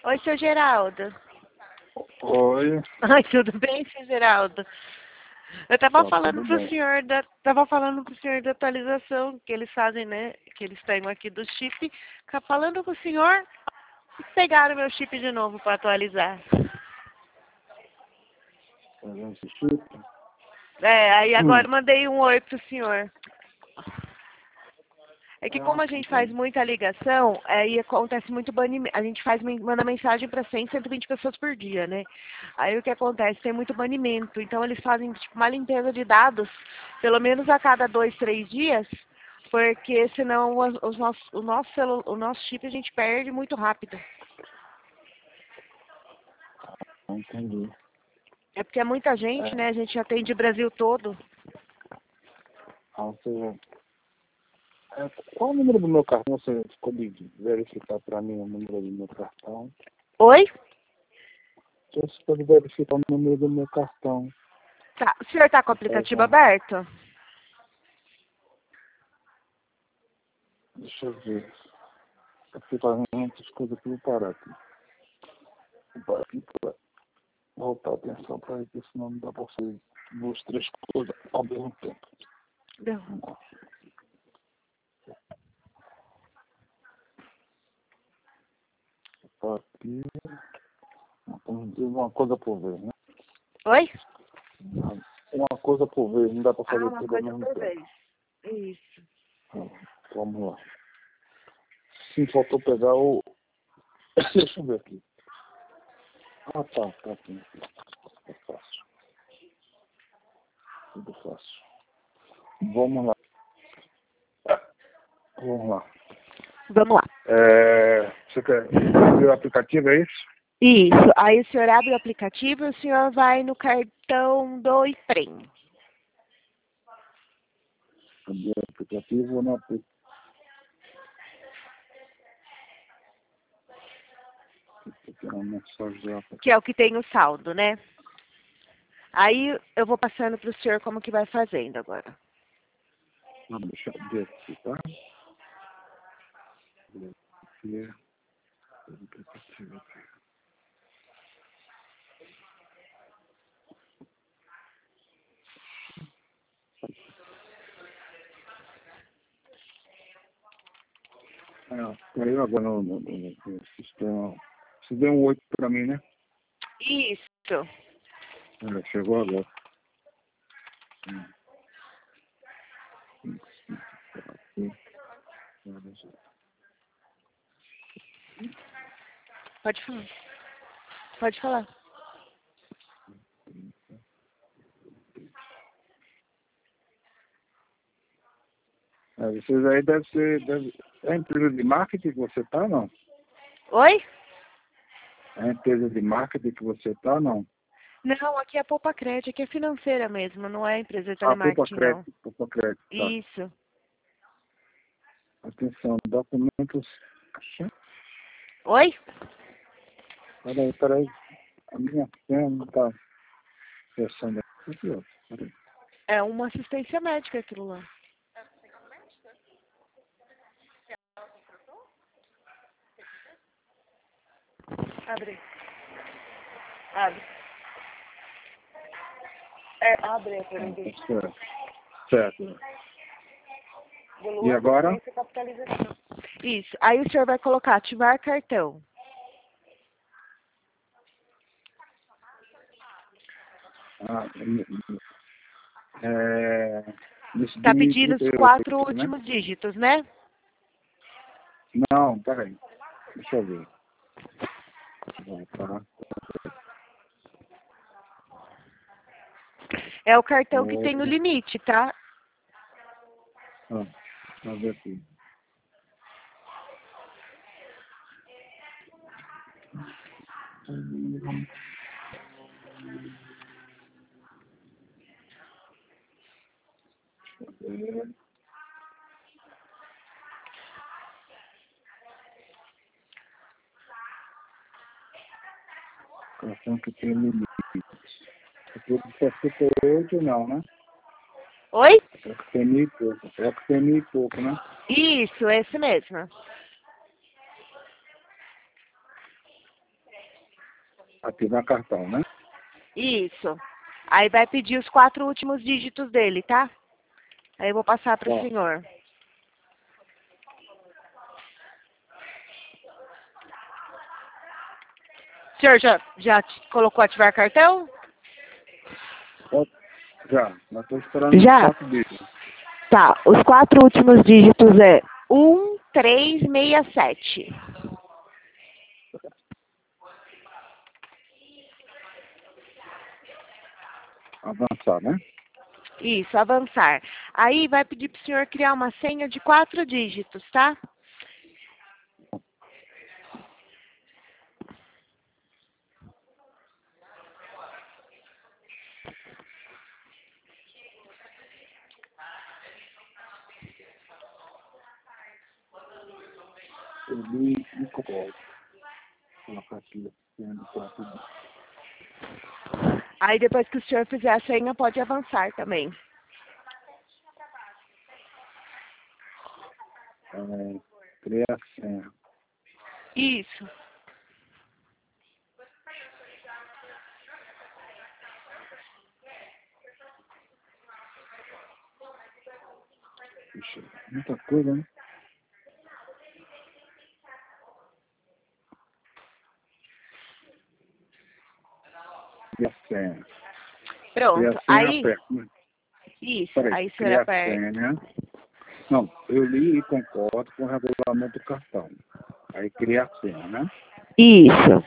Oi, seu Geraldo. Oi, Ai, tudo bem, seu Geraldo? Eu tá tudo bem. tava falando pro senhor da atualização que eles fazem, né? Que eles pegam aqui do chip. Falando com o senhor, pegaram meu chip de novo para atualizar. A gente chuta. É, aí agora Hum. eu mandei um oi pro senhor. É que como Ah, a tá gente faz bom. muita ligação, aí acontece muito banimento. A gente manda mensagem para 100, 120 pessoas por dia, né? Aí o que acontece? Tem muito banimento. Então eles fazem tipo uma limpeza de dados, pelo menos a cada 2, 3 dias, porque senão o nosso chip a gente perde muito rápido. Entendi. É porque é muita gente, É, né? A gente atende o Brasil todo. ou seja, qual o número do meu cartão? Você ficou de verificar para mim o número do meu cartão? Oi? Você pode verificar o número do meu cartão. Tá. O senhor tá com o Vou aplicativo pegar. aberto? Deixa eu ver. Eu fico fazendo muitas coisas que eu vou parar aqui. Vou parar aqui para voltar a atenção para ver, senão não dá para fazer duas, três coisas ao mesmo tempo. Não. Vamos lá. Vou aqui. Vamos dizer uma coisa por vez, né? Oi? Uma coisa por vez, não dá para Ah, fazer uma tudo ao coisa mesmo por tempo. vez. Isso. Então, vamos lá. Sim, faltou pegar o. Deixa eu ver aqui. Ah, tá aqui. É fácil. Tudo fácil. Vamos lá. Vamos lá. Vamos lá. Você quer abrir o aplicativo, é isso? Isso. Aí o senhor abre o aplicativo e o senhor vai no cartão do IPREM. Abrir o aplicativo ou não aplicativo? Tem uma mensagem lá. Que é o que tem o saldo, né? Aí eu vou passando para o senhor como que vai fazendo agora. Deixa eu abrir aqui, tá? Abrir aqui. O aplicativo aqui. Caiu agora no sistema. Você deu um 8 para mim, né? Isso. Chegou agora. Pode falar. Pode falar. Vocês aí deve ser. É a empresa de marketing que você tá, não? Oi? É a empresa de marketing que você tá, não? Não, aqui é a Poupa Crédito, aqui é financeira mesmo, não é empresa de Ah, Poupa telemarketing, não. Crédito, Poupa Crédito, tá. Isso. Atenção, documentos. Oi? Peraí. A minha senha não tá fechando aqui, ó. Peraí. É uma assistência médica aquilo lá. Abre. Abre. Abre a pergunta. Tá certo. Certo. E agora? Capitalização. Isso. Aí o senhor vai colocar ativar cartão. Ah, nesse Tá limite, pedindo os 4 né? últimos dígitos, né? Não, peraí. Deixa eu ver. Tá. É o cartão que tem o Outro. limite, tá? Ah, deixa eu ver aqui. Cartão que tem limite. Aqui de 68 não, né? Oi? É o que tem 1.000 e pouco. É o que tem 1.000 e pouco, né? Isso, esse mesmo. ativar cartão, né? Isso. Aí vai pedir os 4 últimos dígitos dele, tá? Aí eu vou passar para o Ó, senhor. O senhor já colocou ativar cartão? ó, já, mas estou esperando os Já. 4 dígitos. Tá, os 4 últimos dígitos é 1367. Avançar, né? Isso, avançar. Aí vai pedir para o senhor criar uma senha de 4 dígitos, tá? Eu li e concordo. Vou colocar aqui, sendo 4 dígitos. Aí depois que o senhor fizer a senha, pode avançar também. Criar a senha. Isso. Puxa, muita coisa, né? Criar a senha. Criar Pronto. a senha Aí, aperto, né? isso. Peraí, Aí o senhor criar a aperta. senha. Não, eu li e concordo com o regulamento do cartão. Aí criar a senha, né? Isso.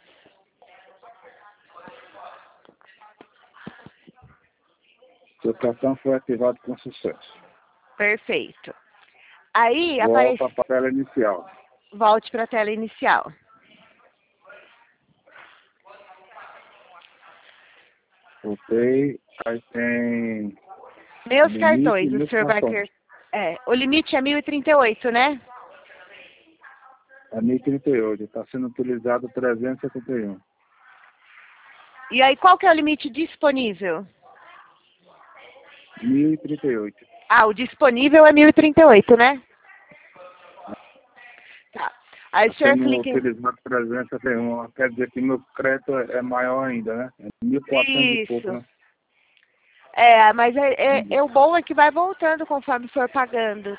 Seu cartão foi ativado com sucesso. Perfeito. Aí aparece. Volta para a tela inicial. Volte para a tela inicial. Voltei, aí tem Meus limite e cartões, o meus senhor vai cartões. querer. O limite é 1038, né? É 1038, está sendo utilizado 371. E aí, qual que é o limite disponível? 1038. Ah, o disponível é 1038, né? Tá. Aí o Está senhor sendo clica em... utilizado 371. Quer dizer que meu crédito é maior ainda, né? É 1.400 e pouco, Isso. né? Mas o bom é que vai voltando conforme for pagando.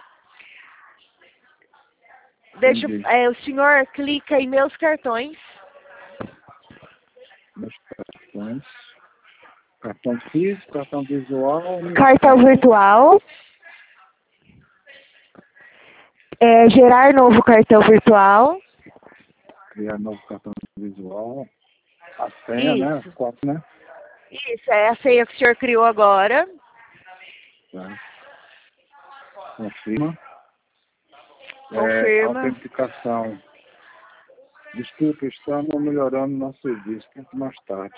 Entendi. O senhor clica em meus cartões. Meus cartões. Cartão físico, cartão visual. Cartão virtual. Gerar novo cartão virtual. Criar novo cartão visual. A senha, né? As Isso. 4, né? Isso, é a senha que o senhor criou agora. Tá. Confirma. Confirma. Autenticação. Desculpe, estamos melhorando nosso serviço. Tente mais tarde.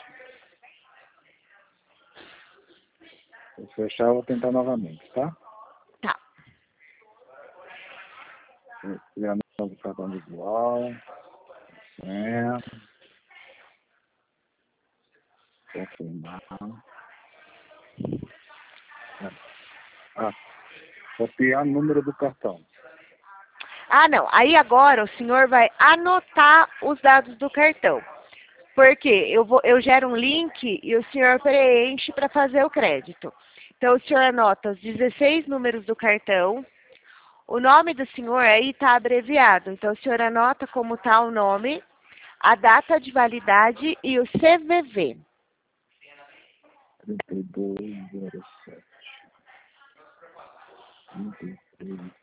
Vou fechar, vou tentar novamente, tá? Tá. Vou criar novo cartão visual. Senha. Confirmar. Copiar o número do cartão. Ah, não. Aí agora o senhor vai anotar os dados do cartão. Porque eu gero um link e o senhor preenche para fazer o crédito. Então o senhor anota os 16 números do cartão. O nome do senhor aí está abreviado. Então o senhor anota como está o nome, a data de validade e o CVV. 3207. 33.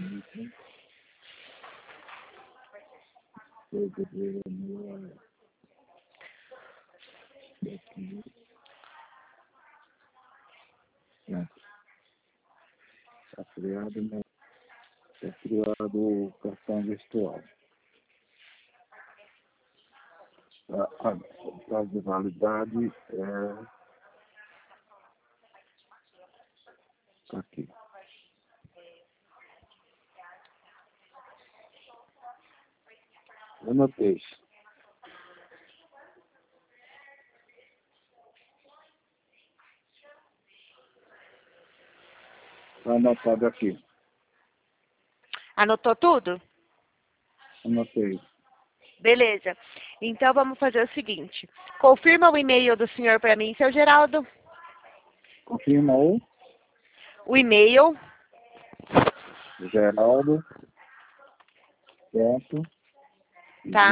Daqui. Está criado, né? Está criado o cartão virtual. O prazo de validade é aqui. Eu anotei. Está anotado aqui. Anotou tudo? Anotei. Beleza. Então, vamos fazer o seguinte. Confirma o e-mail do senhor para mim, seu Geraldo. Confirma O e-mail, Geraldo. Ponto. tá?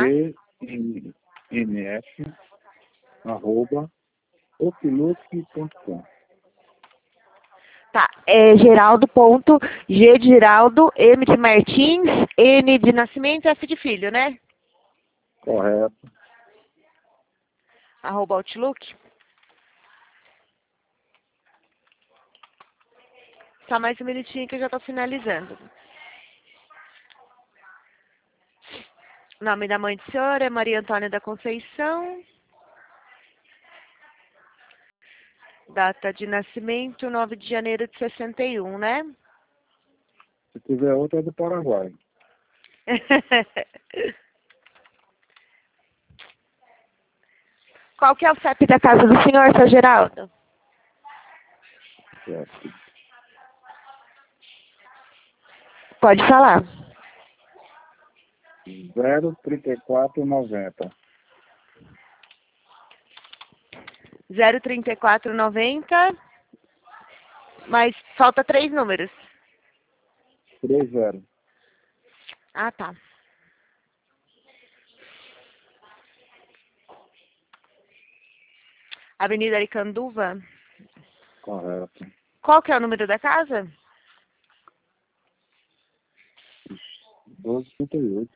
GNF. Arroba. Outlook.com. Tá, é Geraldo.g de Geraldo, M de Martins, N de Nascimento, F de Filho, né? Correto. @outlook. Só mais um minutinho que eu já tô finalizando. O nome da mãe do senhor é Maria Antônia da Conceição. Data de nascimento, 9 de janeiro de 61, né? Se tiver outra, é do Paraguai. Qual que é o CEP da casa do senhor, seu Geraldo? Certo. Pode falar. 03490. 03490. Mas falta 3 números. 30. Ah, tá. Avenida Aricanduva. Correto. Qual que é o número da casa? 1238.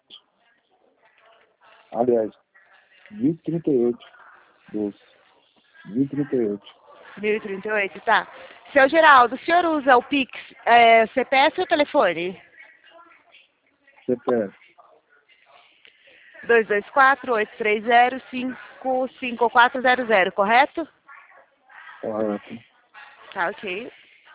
Aliás, 2038. 12. 2038. 1038, tá. Seu Geraldo, o senhor usa o Pix, CPF ou telefone? CPF. 224-830-55400, correto? Correto. Tá, ok.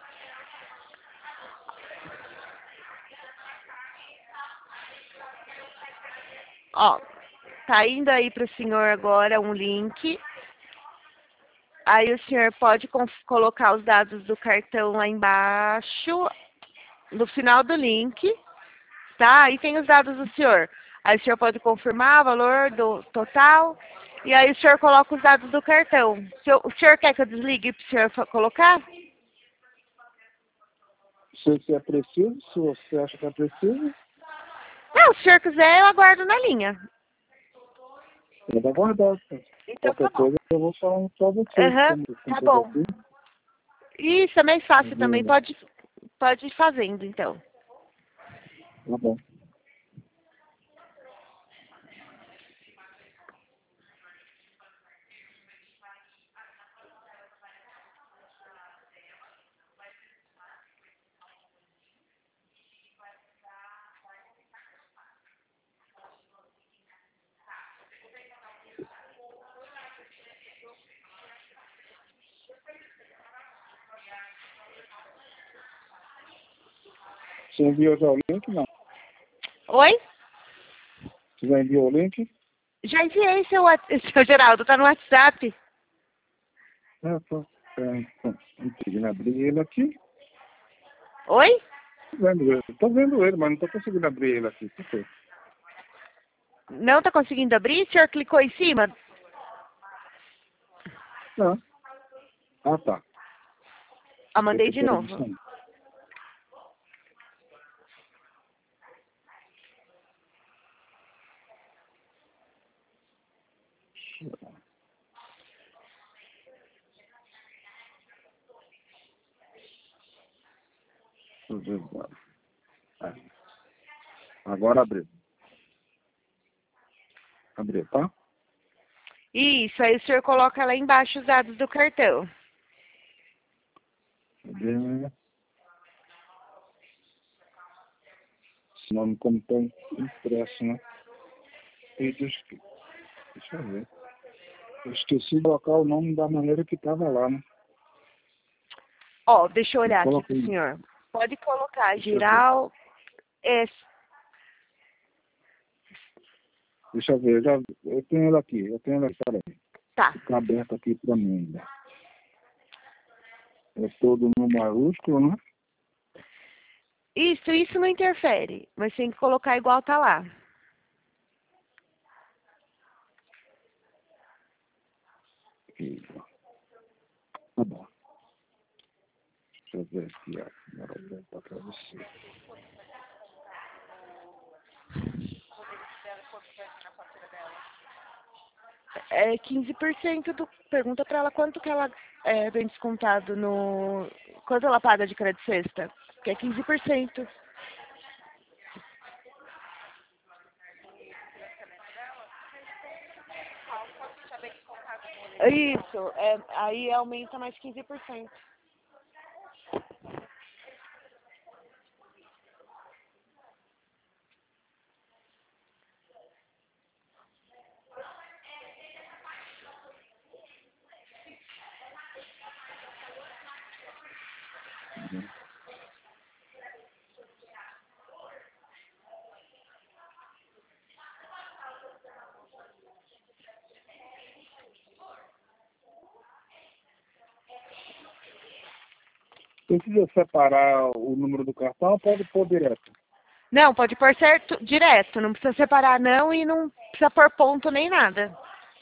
Ó, tá indo aí pro senhor agora um link. Aí o senhor pode colocar os dados do cartão lá embaixo, no final do link, tá? Aí tem os dados do senhor. Aí o senhor pode confirmar o valor do total. E aí o senhor coloca os dados do cartão. O senhor quer que eu desligue para o senhor colocar? Se é preciso, se você acha que é preciso, Não, se o senhor quiser, eu aguardo na linha. eu vou aguardar. Então Qualquer tá bom. coisa eu vou falar só você. Aham, tá bom. Aqui. Isso é mais fácil também. Uhum. Pode ir fazendo, então. Tá bom. Você enviou já o link? Não. Oi? Você já enviou o link? Já enviei seu Geraldo, tá no WhatsApp. Não conseguindo abrir ele aqui. Oi? Tô vendo ele, mas não tô conseguindo abrir ele aqui. Por quê? Não tá conseguindo abrir? O senhor clicou em cima? Não. Ah, tá. Ah, mandei de novo. Agora abriu. Abriu, tá? Isso, aí o senhor coloca lá embaixo os dados do cartão. Abriu. Esse nome como tá impresso, né? E deixa eu ver. Eu esqueci de colocar o nome da maneira que tava lá, né? Ó, deixa eu olhar aqui Coloquei. pro senhor. Pode colocar geral. Deixa eu ver. Eu tenho ela aqui. Peraí. Tá. Fica aberto aqui pra mim ainda. É todo no maiúsculo, né? Isso não interfere. Mas tem que colocar igual tá lá. filho. Tá bom. Deixa eu ver aqui a primeira para você. É 15% do... Pergunta pra ela quanto que ela tem descontado no... Quanto ela paga de crédito sexta? Que é 15%. Isso, aí aumenta mais 15%. Precisa separar o número do cartão ou pode pôr direto? Não, pode pôr certo, direto, não precisa separar não e não precisa pôr ponto nem nada.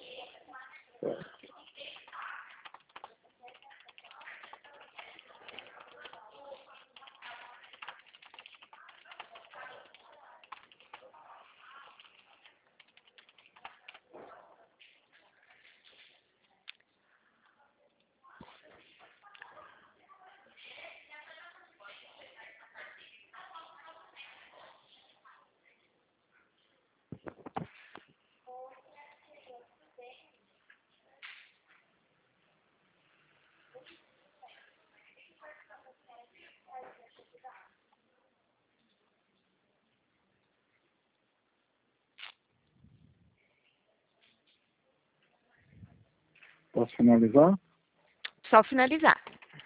Posso finalizar? Só finalizar.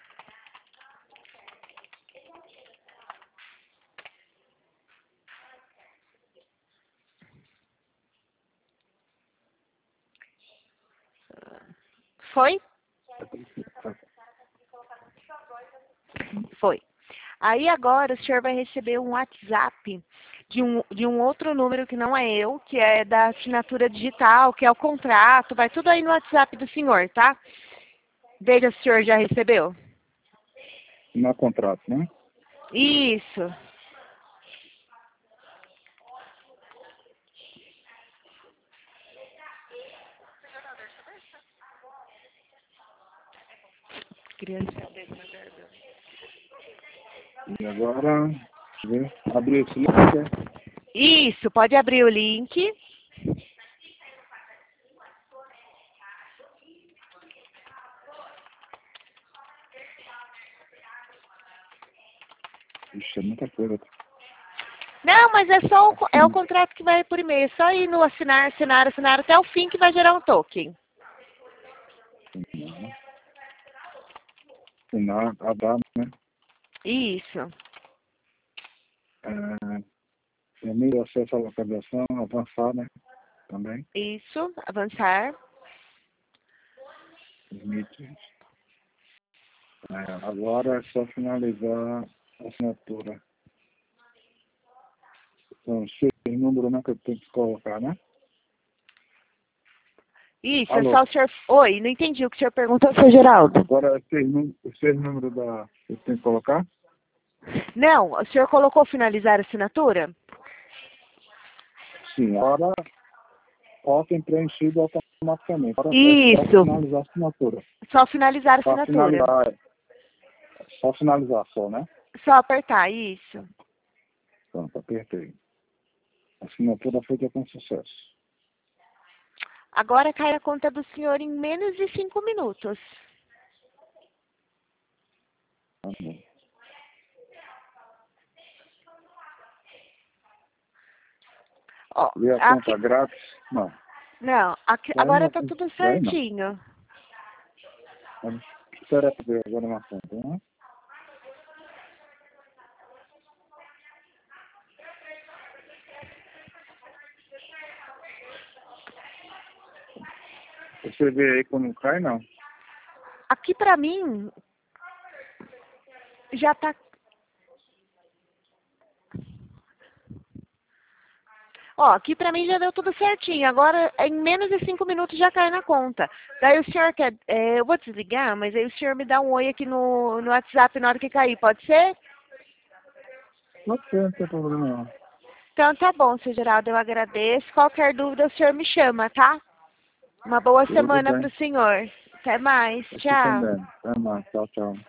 Foi? Foi. Aí agora o senhor vai receber um WhatsApp de um outro número que não é eu, que é da assinatura digital, que é o contrato, vai tudo aí no WhatsApp do senhor, tá? Veja se o senhor já recebeu. Não há contrato, né? Isso. Criança dele na garganta. E agora, deixa eu ver, abrir esse link, é? Isso, pode abrir o link. Ixi, é muita coisa. Não, mas é só é o contrato que vai por e-mail. É só ir no assinar, assinar, assinar até o fim que vai gerar um token. Assinar, abar, né? Isso. E-mail, acesso à localização, avançar, né? Também. Isso, avançar. Permite. Agora é só finalizar a assinatura. Então, o número, né, que eu tenho que colocar, né? Isso, é Alô? só o senhor... Oi, não entendi o que o senhor perguntou, seu Geraldo. Agora, esse número da... Eu tenho que colocar? Não, o senhor colocou finalizar a assinatura? Sim, agora totem preenchido automaticamente. Agora é só Isso, finalizar a assinatura. só finalizar a Para assinatura. finalizar, só finalizar só, né? Só apertar, isso. Pronto, apertei. A assinatura feita com sucesso. Agora cai a conta do senhor em menos de 5 minutos. Tá bom. Ó, E a conta grátis? Não. não, aqui, Daí agora não. tá tudo Daí não. certinho. Vamos esperar para ver agora na conta, né? Você vê aí quando cai, não? Aqui pra mim já tá. Ó, aqui pra mim já deu tudo certinho. Agora, em menos de 5 minutos já cai na conta. Daí o senhor quer... eu vou desligar, mas aí o senhor me dá um oi aqui no WhatsApp na hora que cair, pode ser? Pode ser, não tem problema não. Então tá bom, seu Geraldo, eu agradeço. Qualquer dúvida o senhor me chama, tá? Uma boa Tudo semana bem. pro senhor. Até mais, Você tchau. também. Até mais. Tchau, tchau.